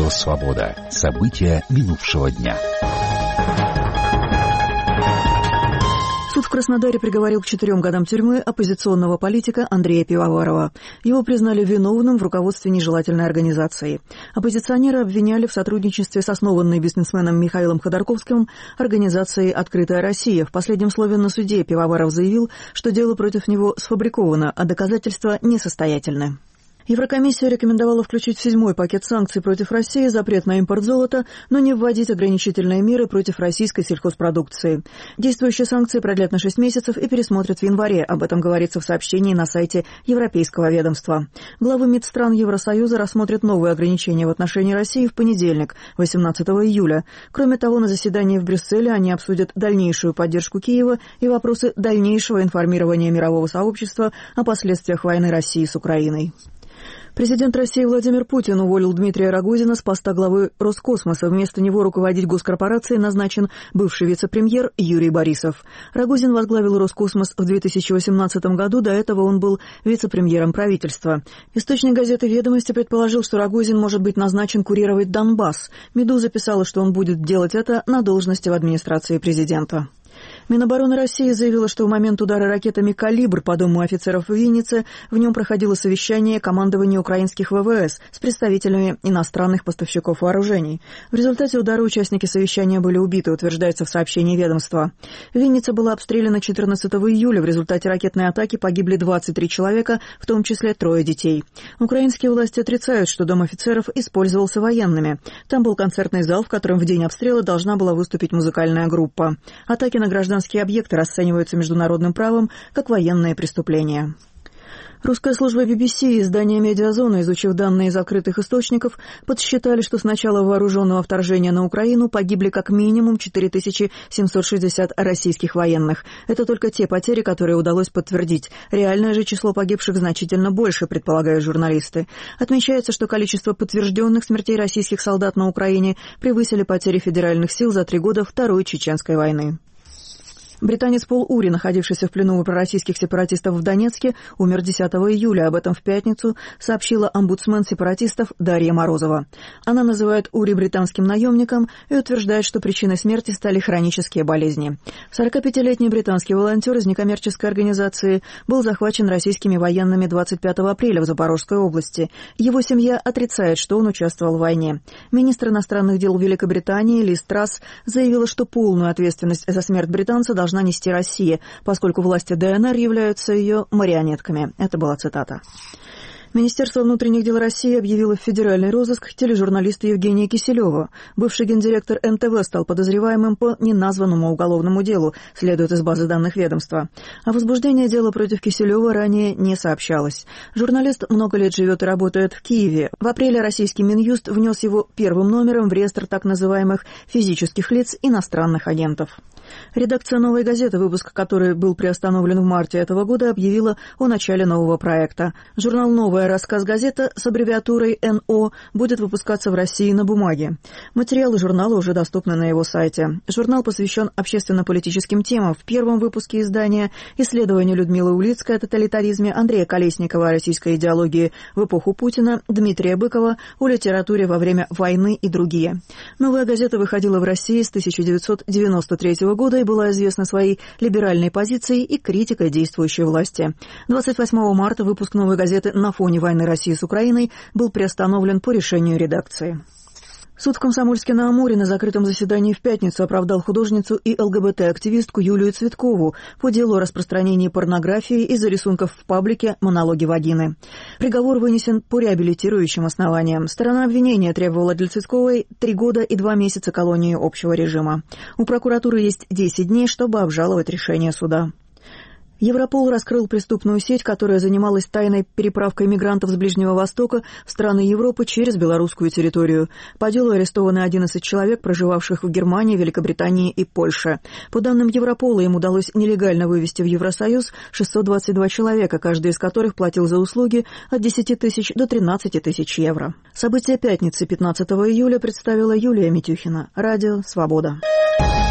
Радио «Свобода». События минувшего дня. Суд в Краснодаре приговорил к 4 годам тюрьмы оппозиционного политика Андрея Пивоварова. Его признали виновным в руководстве нежелательной организации. Оппозиционера обвиняли в сотрудничестве с основанной бизнесменом Михаилом Ходорковским организацией «Открытая Россия». В последнем слове на суде Пивоваров заявил, что дело против него сфабриковано, а доказательства несостоятельны. Еврокомиссия рекомендовала включить в 7-й пакет санкций против России запрет на импорт золота, но не вводить ограничительные меры против российской сельхозпродукции. Действующие санкции продлят на 6 месяцев и пересмотрят в январе. Об этом говорится в сообщении на сайте Европейского ведомства. Главы МИД стран Евросоюза рассмотрят новые ограничения в отношении России в понедельник, 18 июля. Кроме того, на заседании в Брюсселе они обсудят дальнейшую поддержку Киева и вопросы дальнейшего информирования мирового сообщества о последствиях войны России с Украиной. Президент России Владимир Путин уволил Дмитрия Рогозина с поста главы Роскосмоса. Вместо него руководить госкорпорацией назначен бывший вице-премьер Юрий Борисов. Рогозин возглавил Роскосмос в 2018 году, до этого он был вице-премьером правительства. Источник газеты «Ведомости» предположил, что Рогозин может быть назначен курировать Донбасс. «Медуза» писала, что он будет делать это на должности в администрации президента. Минобороны России заявила, что в момент удара ракетами «Калибр» по дому офицеров в Виннице в нем проходило совещание командования украинских ВВС с представителями иностранных поставщиков вооружений. В результате удара участники совещания были убиты, утверждается в сообщении ведомства. Винница была обстреляна 14 июля. В результате ракетной атаки погибли 23 человека, в том числе 3 детей. Украинские власти отрицают, что дом офицеров использовался военными. Там был концертный зал, в котором в день обстрела должна была выступить музыкальная группа. Атаки на гражданские объекты расцениваются международным правом как военные преступления. Русская служба BBC и издание «Медиазона», изучив данные из закрытых источников, подсчитали, что с начала вооруженного вторжения на Украину погибли как минимум 4760 российских военных. Это только те потери, которые удалось подтвердить. Реальное же число погибших значительно больше, предполагают журналисты. Отмечается, что количество подтвержденных смертей российских солдат на Украине превысили потери федеральных сил за 3 года Второй Чеченской войны. Британец Пол Ури, находившийся в плену у пророссийских сепаратистов в Донецке, умер 10 июля. Об этом в пятницу сообщила омбудсмен сепаратистов Дарья Морозова. Она называет Ури британским наемником и утверждает, что причиной смерти стали хронические болезни. 45-летний британский волонтер из некоммерческой организации был захвачен российскими военными 25 апреля в Запорожской области. Его семья отрицает, что он участвовал в войне. Министр иностранных дел Великобритании Лиз Трасс заявила, что полную ответственность за смерть британца должна нести Россия, поскольку власти ДНР являются ее марионетками. Это была цитата. Министерство внутренних дел России объявило в федеральный розыск тележурналиста Евгения Киселева. Бывший гендиректор НТВ стал подозреваемым по неназванному уголовному делу, следует из базы данных ведомства. О возбуждении дела против Киселева ранее не сообщалось. Журналист много лет живет и работает в Киеве. В апреле российский Минюст внес его первым номером в реестр так называемых физических лиц иностранных агентов. Редакция «Новой газеты», выпуск которой был приостановлен в марте этого года, объявила о начале нового проекта. Журнал «Новая рассказ-газета» с аббревиатурой НО будет выпускаться в России на бумаге. Материалы журнала уже доступны на его сайте. Журнал посвящен общественно-политическим темам. В первом выпуске издания исследования Людмилы Улицкой о тоталитаризме, Андрея Колесникова о российской идеологии в эпоху Путина, Дмитрия Быкова о литературе во время войны и другие. «Новая газета» выходила в России с 1993 года и была известна своей либеральной позицией и критикой действующей власти. 28 марта выпуск «Новой газеты» на фоне войны России с Украиной был приостановлен по решению редакции. Суд в Комсомольске-на-Амуре на закрытом заседании в пятницу оправдал художницу и ЛГБТ-активистку Юлию Цветкову по делу о распространении порнографии из-за рисунков в паблике «Монологи вагины». Приговор вынесен по реабилитирующим основаниям. Сторона обвинения требовала для Цветковой 3 года и 2 месяца колонии общего режима. У прокуратуры есть 10 дней, чтобы обжаловать решение суда. Европол раскрыл преступную сеть, которая занималась тайной переправкой мигрантов с Ближнего Востока в страны Европы через белорусскую территорию. По делу арестованы 11 человек, проживавших в Германии, Великобритании и Польше. По данным Европола, им удалось нелегально вывести в Евросоюз 622 человека, каждый из которых платил за услуги от 10 тысяч до 13 тысяч евро. События пятницы 15 июля представила Юлия Митюхина. Радио «Свобода».